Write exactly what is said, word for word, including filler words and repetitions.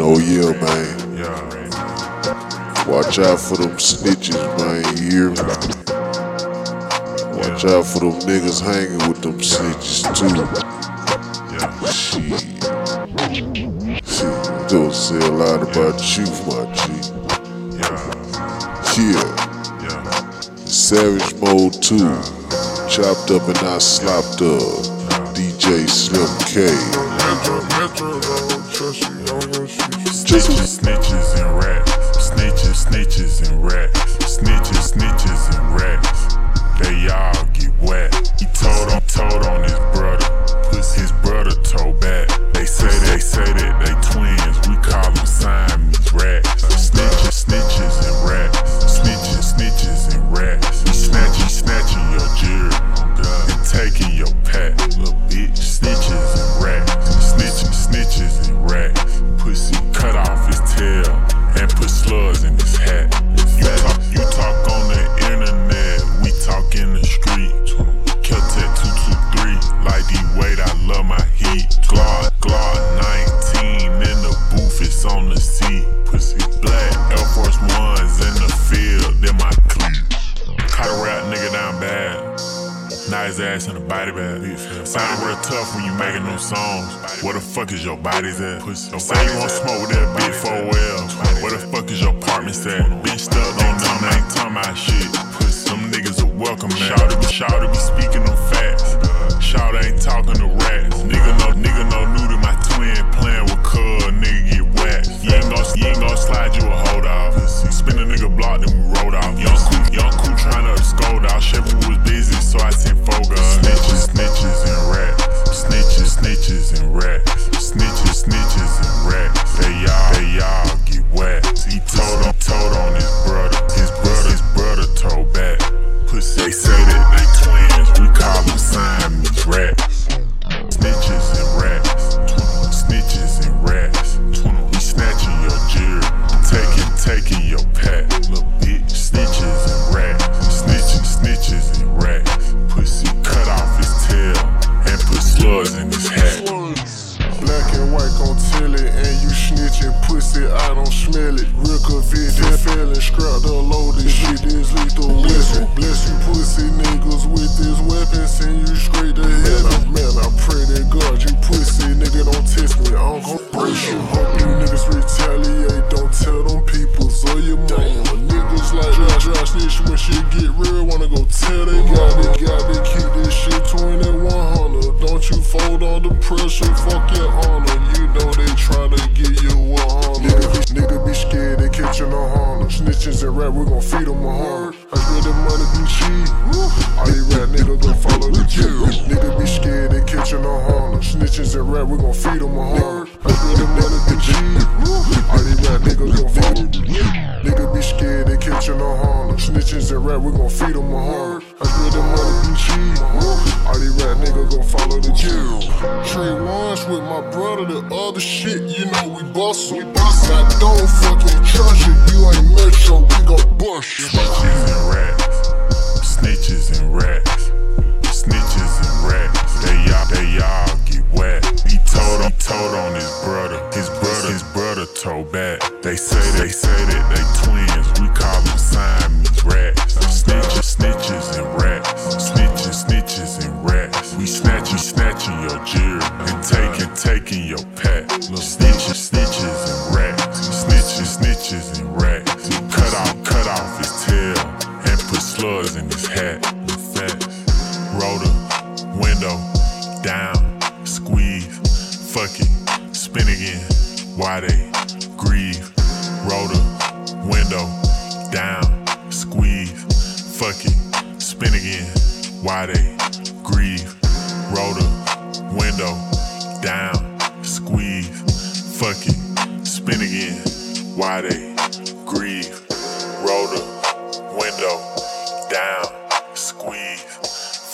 Oh yeah, man. Yeah. Watch out for them snitches, man. You hear me? Yeah. Watch out for them niggas hanging with them snitches too. Yeah. Shit. Shit. Don't say a lot about you, my G. Yeah. Yeah. Yeah. Savage Mode two. Chopped up and not slopped up. D J Slim K. Snitches, snitches and rats. Snitches, snitches and rats. Snitches, snitches and rats. They all get wet. He told on, told on his brother. Pussy, his brother told back. They say they say that they twins. We call them Siamese rats. Snitches, snitches and rats. Snitches, snitches and rats. He snatching, snatching your jewelry and taking your pack. Little bitch. Snitches and rats. Snitches, snitches and rats. Pussy cut off his tail and put slugs in his hat. You talk, you talk on the internet, we talk in the street. Keltec two two three, like D-Wade, I love my heat. Glock, Glock nineteen in the booth, it's on the seat. Pussy black, Air Force Ones in the field, then my cleat. Caught a rap nigga down bad. Now his ass in the body bag. Sound real tough when you making them songs. Where the fuck is your bodies at? Say you want smoke with that bitch for a well. Where the fuck is your apartments at? Bitch stuck on them, ain't talking about shit. Them niggas are welcome, man. Shout to be, shout to be speaking them facts. Shout ain't talking to rats. Nigga no, nigga no new to my twin playing with cuz, nigga get whacked. You ain't gon' you ain't gon' slide you a hold off. Spin a nigga block, then we rolled off. Young cool, young cool tryna scold off. Chevy was busy, so I sent Foga. Snitches, snitches and rats. Snitches, snitches and rats. Snitches, snitches and rats. They all, they all get whacked. He told on, told on his brother. His brother, his brother told back. Pussy, they say that they twins. We call them Siamese rats. Snitches and rats. Snitches and rats. We snatching your jewelry, taking, taking your pack. Little bitch. Snitches and rats. Snitches, snitches and rats. Pussy cut off his tail and put slugs in his hat. Black and white gon' tell it, and you snitching pussy, I don't smell it. Real convicted, felon, scrap the loaded shit, this lethal weapon. Bless you pussy niggas with this weapon, send you straight to heaven. Man, I pray to God, you pussy nigga don't test me, I'm gon' break you. Hope you niggas retaliate, don't tell them peoples or your mama. Niggas like that dry snitch when shit get real, wanna go tell they got it, got to keep this shit twenty-one hundred. Don't you fold under pressure, fuck your honor. You know they tryna get you a honor. Nigga be, nigga be scared they catchin' a honor. Snitches and rap, we gon' feed them a honor. I swear the money be cheap. All these rap niggas gon' follow the jail. Nigga be scared they catchin' a honor. Snitches and rap, we gon' feed them a honor. I swear the money be cheap. All these rap niggas gon' follow the jail. Nigga be scared they catchin' a honor. Snitches and rap, we gon' feed them a honor. I swear the money be cheap. All these rap niggas gon' follow the jail. Trey ones with my brother, the other shit, you know we bust we bust. I don't fucking trust you, you ain't metro, we gon' bust you. Snitches and rats. Snitches and rats. Snitches and rats. They all, they all get whacked. He told, he told on his brother. His brother, his brother told back. They say, they say that they twins. We call them Siamese rats. Snitches, snitches and rats. Snitches, snitches and rats. We snatching, snatching your jewelry and taking, taking your pack. Little snitches, snitches and rats. Snitches, snitches and rats. He cut off, cut off his tail and put slugs in his hat. Facts. Rotor, window, down, squeeze, fuck it, spin again. Why they grieve? Rotor, window, down, squeeze, fuck it, spin again. Why they grieve? Rotor, window, down, squeeze, fuck it, spin again. Why they